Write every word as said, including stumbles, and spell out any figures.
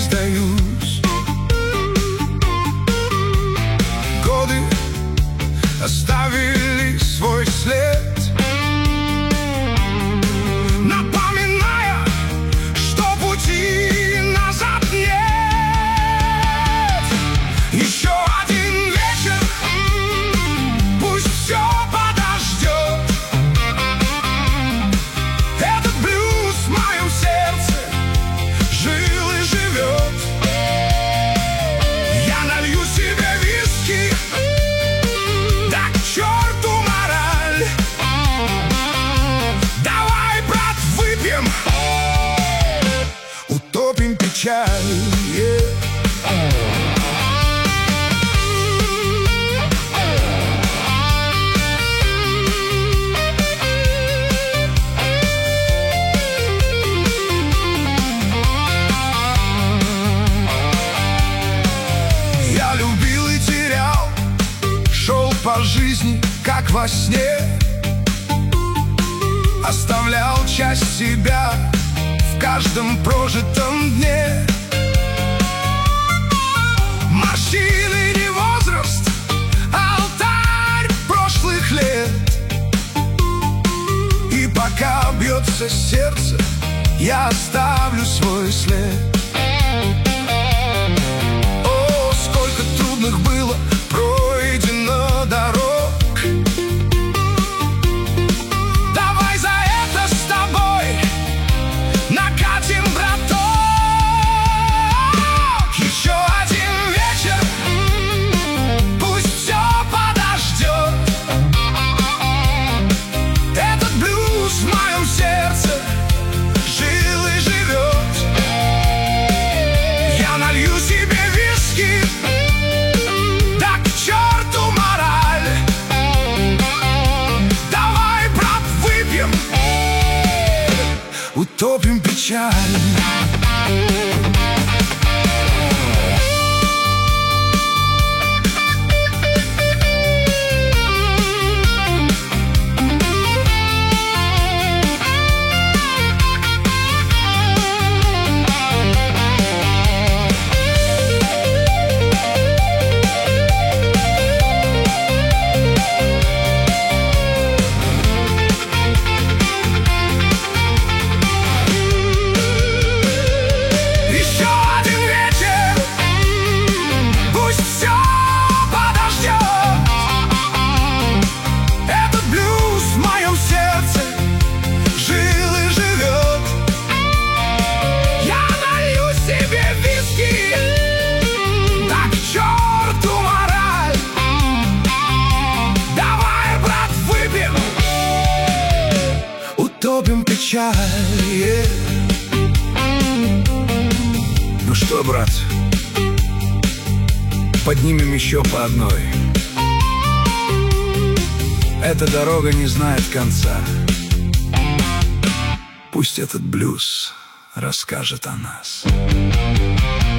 сдаюсь. Годы оставили свой след, напоминая, что пути назад нет. Еще один вечер, пусть все подождет. Этот блюз в моем сердце жил и живет. Я налью себе виски, да к черту мораль. Давай, брат, выпьем, утопим печаль. Yeah. Я любил и терял, шел по жизни, как во сне, оставлял часть себя в каждом прожитом дне. Морщины не возраст, алтарь прошлых лет. И пока бьется сердце, я оставлю свой след. О, сколько трудных было пройдено дорог. Давай за это с тобой накатим, браток. Еще один вечер, пусть все подождет. Этот блюз в моем сердце жил и живет. Я налью себе виски, да к черту мораль. Давай, брат, выпьем, утопим печаль. Утопим печаль. Yeah. Ну что, брат, поднимем еще по одной. Эта дорога не знает конца. Пусть этот блюз расскажет о нас.